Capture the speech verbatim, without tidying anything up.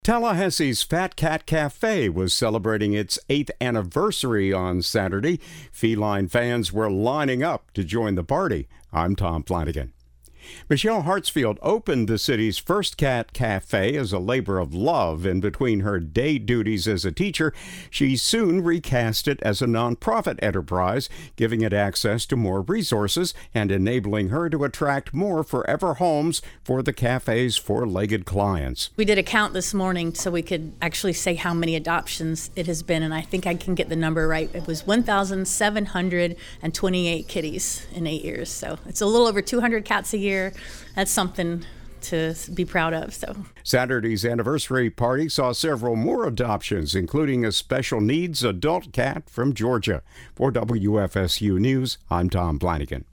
Tallahassee's Fat Cat Cafe was celebrating its eighth anniversary on Saturday. Feline fans were lining up to join the party. I'm Tom Flanagan. Michelle Hartsfield opened the city's first cat cafe as a labor of love. In between her day duties as a teacher, she soon recast it as a nonprofit enterprise, giving it access to more resources and enabling her to attract more forever homes for the cafe's four-legged clients. We did a count this morning so we could actually say how many adoptions it has been, and I think I can get the number right. It was one thousand seven hundred twenty-eight kitties in eight years, so it's a little over two hundred cats a year. That's something to be proud of. So Saturday's anniversary party saw several more adoptions, including a special needs adult cat from Georgia. For W F S U News, I'm Tom Flanagan.